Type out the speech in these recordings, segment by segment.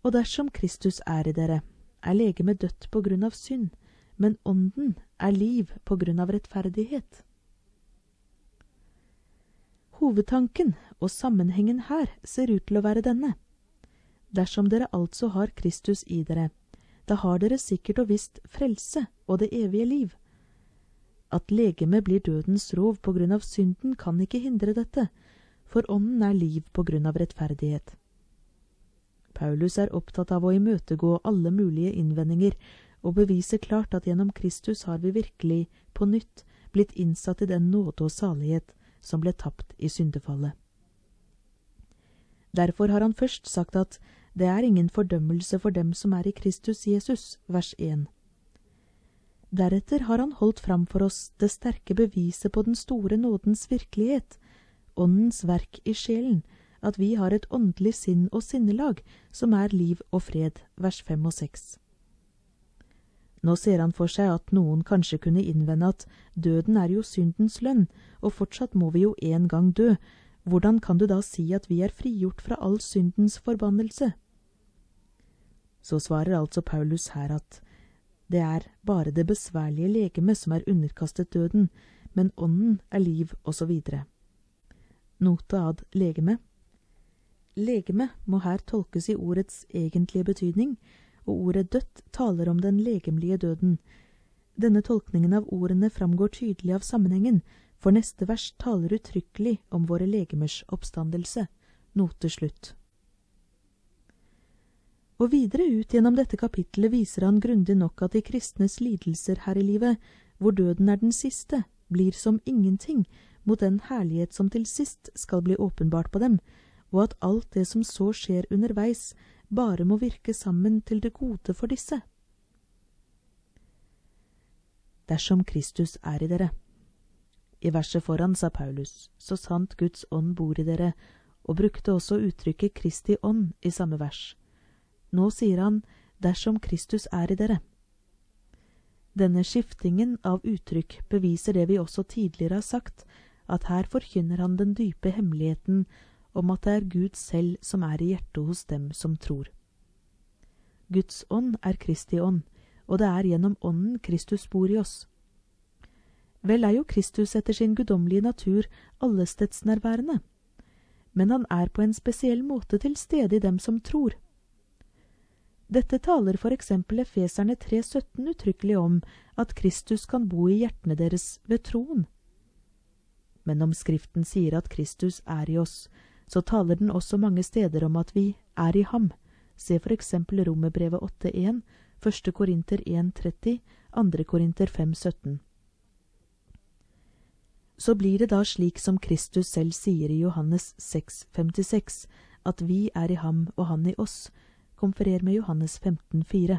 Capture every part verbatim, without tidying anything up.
Og dersom Kristus er i dere, er legemet dødt på grunn av synd, men ånden er liv på grunn av rettferdighet. Hovedtanken og sammenhengen her ser ut til å være denne. Dersom dere altså har Kristus i dere, da har dere sikkert og visst frelse og det evige liv. At legemet blir dødens rov på grunn av synden kan ikke hindre dette, for ånden er liv på grunn av rettferdighet. Paulus er opptatt av å imøtegå alle mulige innvendinger og bevise klart at gjennom Kristus har vi virkelig på nytt blitt innsatt i den nåde og salighet som ble tapt i syndefallet. Derfor har han først sagt at det er ingen fordømmelse for dem som er i Kristus Jesus, vers en. Deretter har han holdt fram for oss det sterke beviset på den store nådens virkelighet, åndens verk i sjelen, at vi har et åndelig sinn og sinnelag som er liv og fred, vers fem og seks. Nå ser han for seg at noen kanskje kunne innvende at døden er jo syndens lønn, og fortsatt må vi jo en gang dø. Hvordan kan du da si at vi er frigjort fra all syndens forbannelse? Så svarer altså Paulus her at det er bare det besværlige legeme som er underkastet døden, men ånden er liv, og så videre. Note ad legeme. Legeme må her tolkes i ordets egentlige betydning, og ordet dødt taler om den legemlige døden. Denne tolkningen av ordene framgår tydelig av sammenhengen, for neste vers taler uttrykkelig om våre legemers oppstandelse. Note slutt. Og videre ut gjennom dette kapittelet viser han grundig nok at de kristnes lidelser her i livet, hvor døden er den siste, blir som ingenting mot den herlighet som til sist skal bli åpenbart på dem, og at alt det som så skjer underveis, bare må virke sammen til det gode for disse. Dersom Kristus er i dere. I verset foran sa Paulus, så sant Guds ånd bor i dere, og brukte også uttrykket Kristi ånd i samme vers. Nå sier han, dersom Kristus er i dere. Denne skiftingen av uttrykk beviser det vi også tidligere har sagt, at her forkynner han den dype hemmeligheten om at det er Gud selv som er i hjertet hos dem som tror. Guds ånd er Kristi ånd, og det er gjennom ånden Kristus bor i oss. Vel er jo Kristus etter sin guddommelige natur allestedsnærværende, men han er på en spesiell måte til stede i dem som tror. Dette taler for eksempel Efeserne tre sytten uttrykkelig om at Kristus kan bo i hjertene deres ved troen. Men om Skriften sier at Kristus er i oss, så taler den også mange steder om at vi er i ham. Se for eksempel Romerbrevet åtte en, første Korinter en tretti, andre Korinter fem sytten. Så blir det da slik som Kristus selv sier i Johannes seks femtiseks, at vi er i ham og han i oss. Konferer med Johannes femten fire.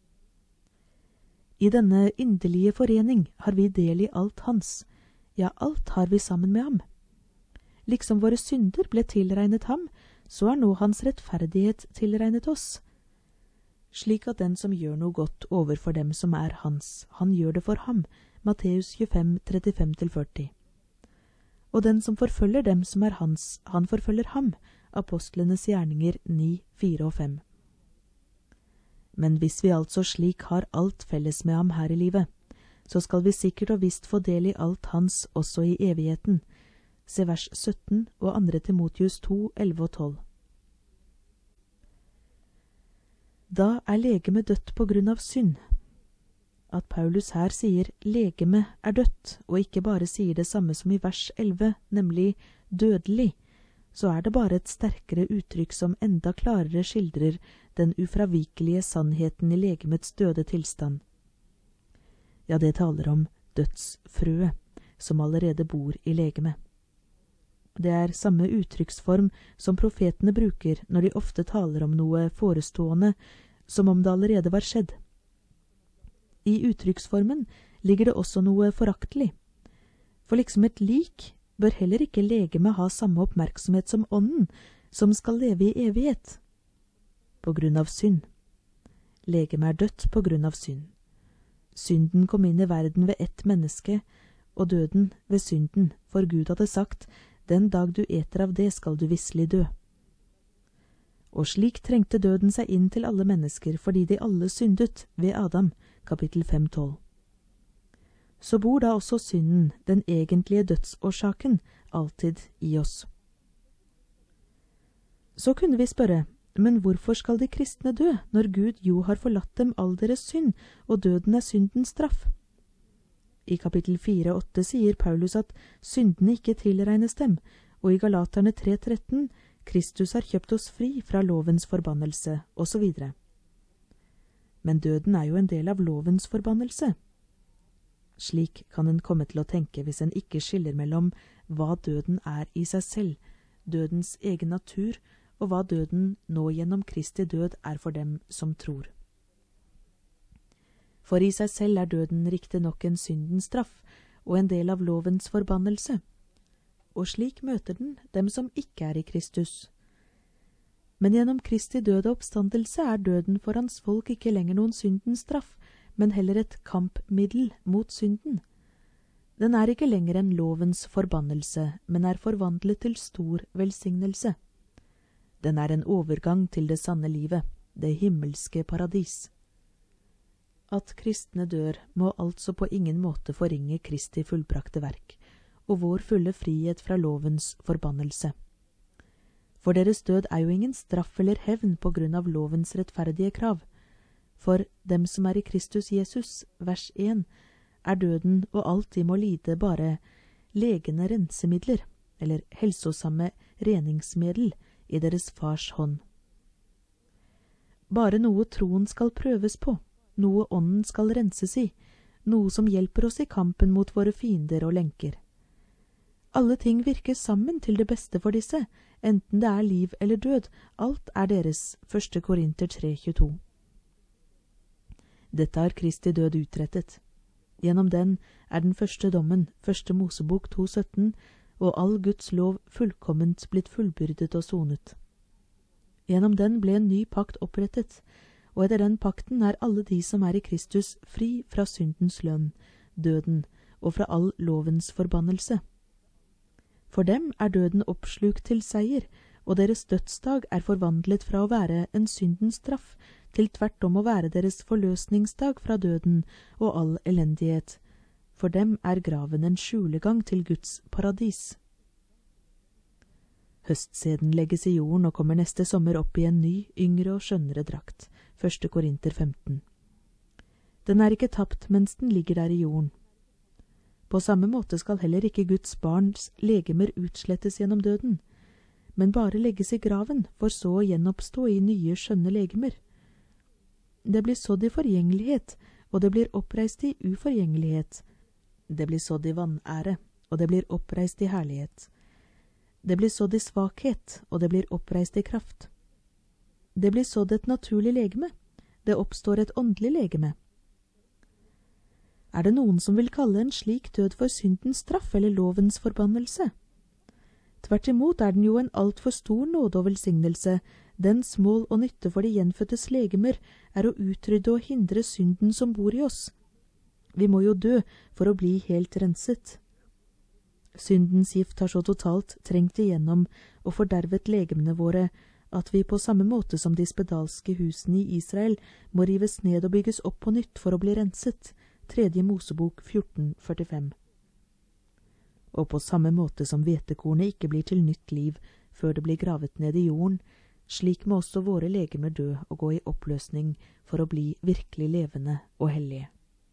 I denne inderlige forening har vi del i alt hans, ja, alt har vi sammen med ham. Liksom våre synder ble tilregnet ham, så er nå hans rettferdighet tilregnet oss. Slik at den som gjør noe godt overfor dem som er hans, han gjør det for ham. Matteus tjuefem trettifem til førti. Og den som forfølger dem som er hans, han forfølger ham. Apostlenes gjerninger ni fire og fem. Men hvis vi altså slik har alt felles med ham her i livet, så skal vi sikkert og visst få del i alt hans også i evigheten. Se vers sytten og andre Timotius to elleve og tolv. Da er legemet dødt på grunn av synd. At Paulus her sier legeme er dødt, og ikke bare sier det samme som i vers elleve, nemlig dødelig, så er det bare et sterkere uttrykk som enda klarere skildrer den ufravikelige sannheten i legemets døde tilstand. Ja, det taler om dødsfrøet, som allerede bor i legemet. Det er samme uttrykksform som profetene bruker når de ofte taler om noe forestående, som om det allerede var skjedd. I uttrykksformen ligger det også noe foraktelig. For liksom et lik bør heller ikke legeme ha samme oppmerksomhet som ånden, som skal leve i evighet. På grunn av synd. Legeme er dødt på grunn av synd. Synden kom inn i verden ved ett menneske, og døden ved synden, for Gud hadde sagt, den dag du eter av det skal du visselig dø. Og slik trengte døden seg inn til alle mennesker, fordi de alle syndet ved Adam, kapittel fem tolv. Så bor da også synden, den egentlige dødsårsaken, alltid i oss. Så kunne vi spørre, men hvorfor skal de kristne dø, når Gud jo har forlatt dem all deres synd, og døden er syndens straff? I kapittel fire åtte sier Paulus at syndene ikke tilregnes dem, og i Galaterne tre tretten, Kristus har kjøpt oss fri fra lovens forbannelse, og så videre. Men døden er jo en del av lovens forbannelse. Slik kan en komme til å tenke hvis en ikke skiller mellom hva døden er i seg selv, dødens egen natur, og hva døden nå gjennom Kristi død er for dem som tror. For i seg selv er døden riktig nok en syndens straff, og en del av lovens forbannelse. Og slik møter den dem som ikke er i Kristus. Men gjennom Kristi død og oppstandelse er døden for hans folk ikke lenger noen syndens straff, men heller et kampmiddel mot synden. Den er ikke lenger en lovens forbannelse, men er forvandlet til stor velsignelse. Den er en overgang til det sanne livet, det himmelske paradis. At kristne dør må altså på ingen måte forringe Kristi fullbrakte verk, og vår fulle frihet fra lovens forbannelse. For deres død er jo ingen straff eller hevn på grunn av lovens rettferdige krav. For dem som er i Kristus Jesus, vers én, er døden og alt de må lide bare legende rensemidler, eller helsosamme reningsmiddel i deres fars hånd. Bare noe troen skal prøves på, noe ånden skal renses i, noe som hjelper oss i kampen mot våre fiender og lenker. Alle ting virker sammen til det beste for disse, enten det er liv eller død, alt er deres, første Korinter tre tjueto. Dette har Kristi død utrettet. Gjennom den er den første dommen, første Mosebok to sytten, og all Guds lov fullkomment blitt fullbyrdet og sonet. Gjennom den ble en ny pakt opprettet, og etter den pakten er alle de som er i Kristus fri fra syndens lønn, døden, og fra all lovens forbannelse. For dem er døden oppslukt til seier, og deres dødsdag er forvandlet fra å være en syndens straff til tvert om å være deres forløsningsdag fra døden og all elendighet. For dem er graven en skjulegang til Guds paradis. Høstseden legges i jorden og kommer neste sommer opp i en ny, yngre og skjønnere drakt. første Korinter femten. Den er ikke tapt mens den ligger der i jorden. På samme måte skal heller ikke Guds barns legemer utslettes gjennom døden, men bare legges i graven, for så å gjenoppstå i nye skjønne legemer. Det blir sådd i forgjengelighet, og det blir oppreist i uforgjengelighet. Det blir sådd i vanære, og det blir oppreist i herlighet. Det blir sådd i svakhet, og det blir oppreist i kraft. Det blir sådd et naturlig legeme. Det oppstår et åndelig legeme. Er det noen som vil kalle en slik død for syndens straff eller lovens forbannelse? Tvert imot er den jo en alt for stor nåde og velsignelse. Dens mål og nytte for de gjenfødtes legemer er å utrydde og hindre synden som bor i oss. Vi må jo dø for å bli helt renset. Syndens gift har så totalt trengt igjennom og fordervet legemene våre, at vi på samme måte som de spedalske husene i Israel må rives ned og bygges opp på nytt for å bli renset. tredje Mosebok fjorten førtifem. Og på samme måte som hvetekornet ikke blir til nytt liv før det blir gravet ned i jorden, slik må også våre legemer dø og gå i oppløsning for å bli virkelig levende og hellige.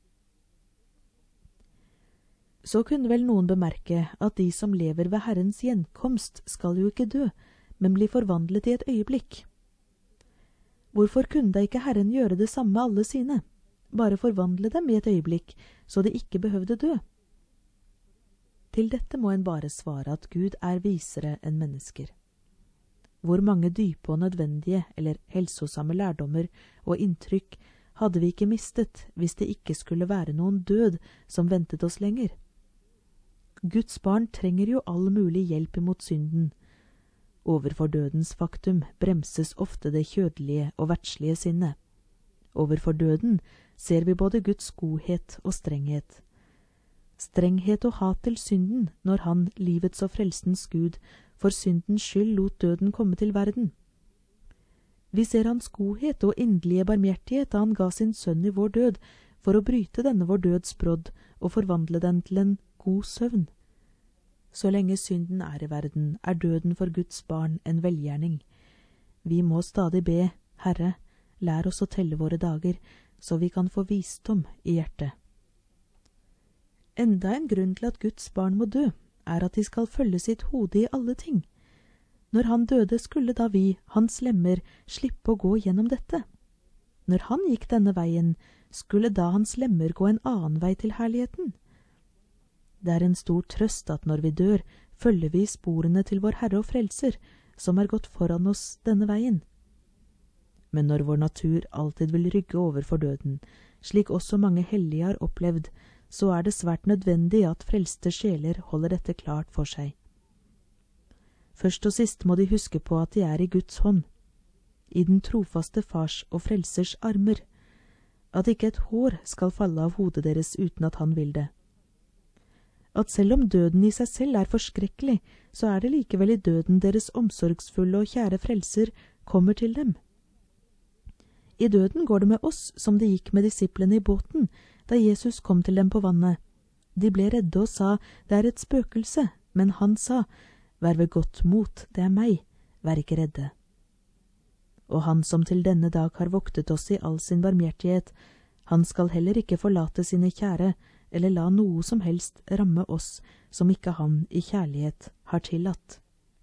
Så kunne vel noen bemerke at de som lever ved Herrens gjenkomst skal jo ikke dø, men bli forvandlet i et øyeblikk. Hvorfor kunne da ikke Herren gjøre det samme med alle sine? Bare forvandle dem i et øyeblikk, så de ikke behøvde dø? Til dette må en bare svare at Gud er visere enn mennesker. Hvor mange dype og nødvendige eller helsosamme lærdommer og inntrykk hadde vi ikke mistet hvis det ikke skulle være noen død som ventet oss lenger? Guds barn trenger jo all mulig hjelp imot synden. Overfor dødens faktum bremses ofte det kjødelige og verdslige sinnet. Overfor døden ser vi både Guds godhet og strenghet. Strenghet og hat til synden når han, livets og frelsens Gud, for syndens skyld lot døden komme til verden. Vi ser hans godhet og inderlige barmhjertighet da han ga sin sønn i vår død, for å bryte denne vår døds brodd og forvandle den til en god søvn. Så lenge synden er i verden, er døden for Guds barn en velgjerning. Vi må stadig be, Herre, lær oss å telle våre dager, så vi kan få visdom i hjertet. Enda en grunn til at Guds barn må dø, er at de skal følge sitt hode i alle ting. Når han døde, skulle da vi, hans lemmer, slippe å gå gjennom dette. Når han gikk denne veien, skulle da hans lemmer gå en annen vei til herligheten. Det er en stor trøst at når vi dør, følger vi sporene til vår Herre og Frelser, som er gått foran oss denne veien. Men når vår natur alltid vil rygge over for døden, slik også mange hellige har opplevd, så er det svært nødvendig at frelste sjeler holder dette klart for seg. Først og sist må de huske på at de er i Guds hånd, i den trofaste fars og frelsers armer, at ikke et hår skal falle av hodet deres uten at han vil det. At selv om døden i seg selv er forskrekkelig, så er det likevel i døden deres omsorgsfulle og kjære frelser kommer til dem. I døden går det med oss som det gikk med disiplene i båten, da Jesus kom til dem på vannet. De ble redde og sa, det er et spøkelse, men han sa, vær ved godt mot, det er meg, vær ikke redde. Og han som til denne dag har voktet oss i all sin barmhjertighet, han skal heller ikke forlate sine kjære, eller la noe som helst ramme oss som ikke han i kjærlighet har tillatt.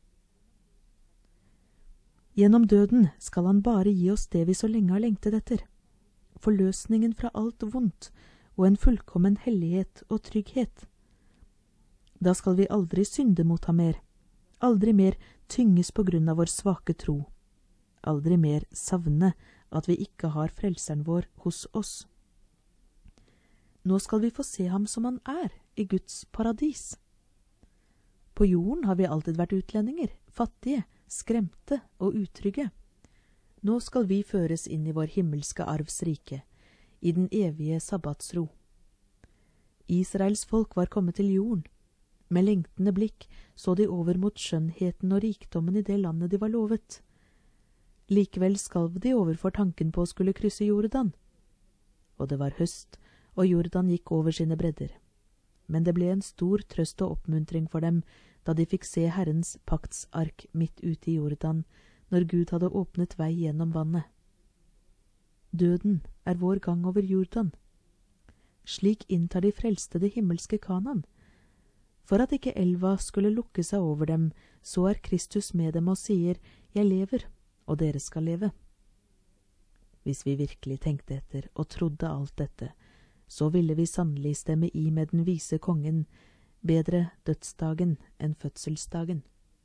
Gjennom døden skal han bare gi oss det vi så lenge har lengtet etter, forløsningen fra alt vondt og en fullkommen hellighet og trygghet. Da skal vi aldri synde mot ham mer, aldri mer tynges på grunn av vår svake tro, aldri mer savne at vi ikke har frelseren vår hos oss. Nå skal vi få se ham som han er, i Guds paradis. På jorden har vi alltid vært utlendinger, fattige, skremte og utrygge. Nå skal vi føres inn i vår himmelske arvs rike, i den evige sabbatsro. Israels folk var kommet til jorden. Med lengtende blikk så de over mot skjønnheten og rikdommen i det landet de var lovet. Likevel skalv de overfor tanken på å skulle krysse Jordan. Og det var høst, og Jordan gikk over sine bredder. Men det ble en stor trøst og oppmuntring for dem, da de fikk se Herrens paktsark midt ute i Jordan, når Gud hadde åpnet vei gjennom vannet. Døden er vår gang over Jordan. Slik inntar de frelste det himmelske Kanaan. For at ikke elva skulle lukke seg over dem, så er Kristus med dem og sier, jeg lever, og dere skal leve. Hvis vi virkelig tenkte etter og trodde alt dette, så ville vi sannelig stemme i med den vise kongen, bedre dødsdagen enn fødselsdagen.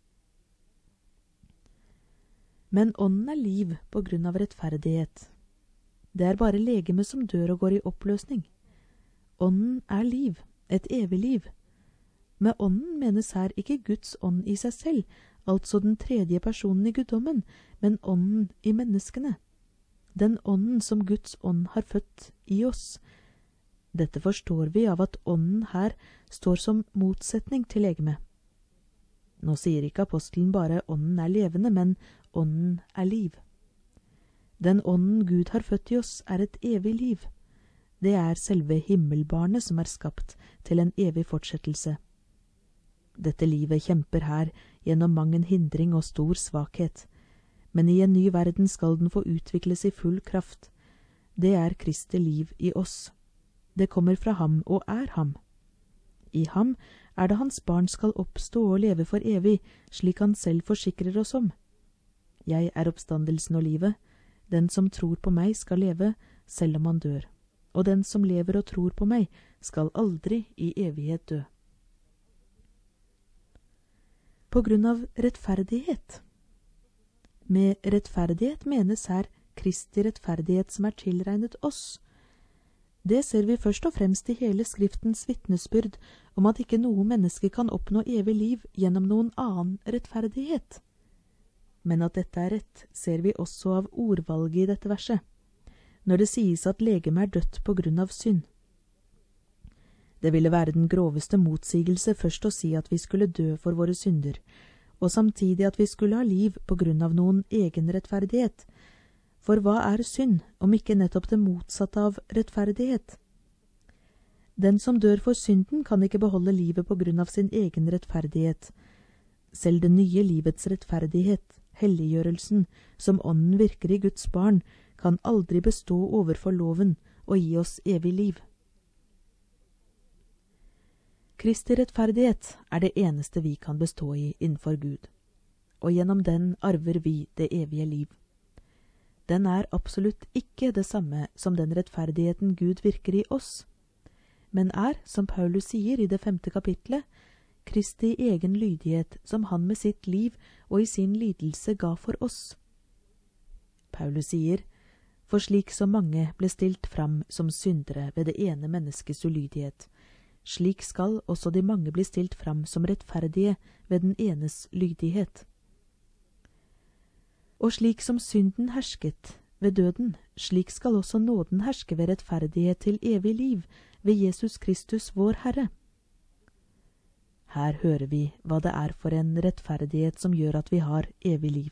Men ånden er liv på grunn av rettferdighet. Det er bare legemet som dør og går i oppløsning. Ånden er liv, et evig liv. Med ånden menes her ikke Guds ånd i seg selv, altså den tredje personen i guddommen, men ånden i menneskene. Den ånden som Guds ånd har født i oss. Dette forstår vi av at ånden her står som motsetning til legeme. Nå sier ikke apostelen bare ånden er levende, men ånden er liv. Den ånden Gud har født i oss er et evig liv. Det er selve himmelbarnet som er skapt til en evig fortsettelse. Dette livet kjemper her gjennom mang en hindring og stor svakhet, men i en ny verden skal den få utvikles i full kraft. Det er Kristi liv i oss. Det kommer fra ham og er ham. I ham er det hans barn skal oppstå og leve for evig, slik han selv forsikrer oss om. Jeg er oppstandelsen og livet. Den som tror på meg skal leve, selv om han dør. Og den som lever og tror på meg, skal aldri i evighet dø. På grunn av rettferdighet. Med rettferdighet menes her Kristi rettferdighet som er tilregnet oss. Det ser vi først og fremst i hele Skriftens vitnesbyrd om at ikke noe menneske kan oppnå evig liv gjennom noen annen rettferdighet. Men at dette er rett, ser vi også av ordvalget i dette verset, når det sies at legeme er dødt på grunn av synd. Det ville være den groveste motsigelse først å si at vi skulle dø for våre synder, og samtidig at vi skulle ha liv på grunn av noen egen rettferdighet, For hva er synd, om ikke nettopp det motsatte av rettferdighet? Den som dør for synden, kan ikke beholde livet på grunn av sin egen rettferdighet. Selv det nye livets rettferdighet, helliggjørelsen, som ånden virker i Guds barn, kan aldri bestå overfor loven og gi oss evig liv. Kristi rettferdighet er det eneste vi kan bestå i innenfor Gud, og gjennom den arver vi det evige liv. Den er absolutt ikke det samme som den rettferdigheten Gud virker i oss, men er, som Paulus sier i det femte kapitlet, Kristi egen lydighet som han med sitt liv og i sin lidelse ga for oss. Paulus sier, for slik som mange ble stilt fram som syndere ved det ene menneskets ulydighet, slik skal også de mange bli stilt fram som rettferdige ved den enes lydighet. Og slik som synden hersket ved døden, slik skal også nåden herske ved rettferdighet til evig liv ved Jesus Kristus vår Herre. Her hører vi hva det er for en rettferdighet som gjør at vi har evig liv.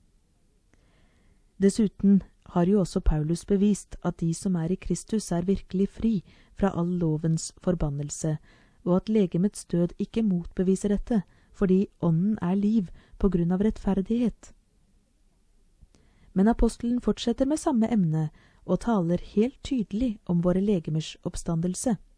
Dessuten har jo også Paulus bevist at de som er i Kristus er virkelig fri fra all lovens forbannelse, og at legemets død ikke motbeviser dette, fordi ånden er liv på grunn av rettferdighet. Men apostelen fortsetter med samme emne og taler helt tydelig om våre legemers oppstandelse.